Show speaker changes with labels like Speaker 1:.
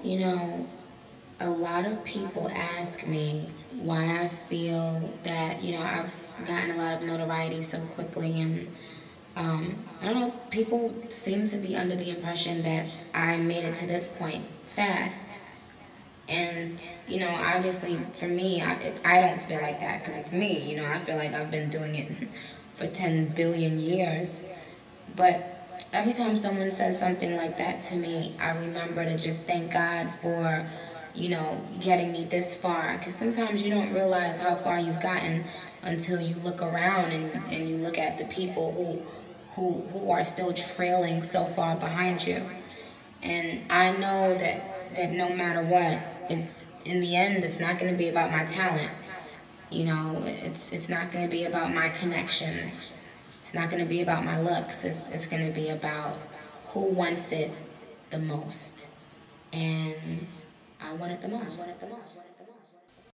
Speaker 1: You know, a lot of people ask me why I feel that, I've gotten a lot of notoriety so quickly. And I don't know, people seem to be under the impression that I made it to this point fast. And, obviously for me, I don't feel like that because it's me. I feel like I've been doing it for 10 billion years. But every time someone says something like that to me, I remember to just thank God for, getting me this far. Because sometimes you don't realize how far you've gotten until you look around and you look at the people who are still trailing so far behind you. And I know that no matter what, it's in the end, it's not going to be about my talent. It's not going to be about my connections. It's not going to be about my looks. It's going to be about who wants it the most. And I want it the most.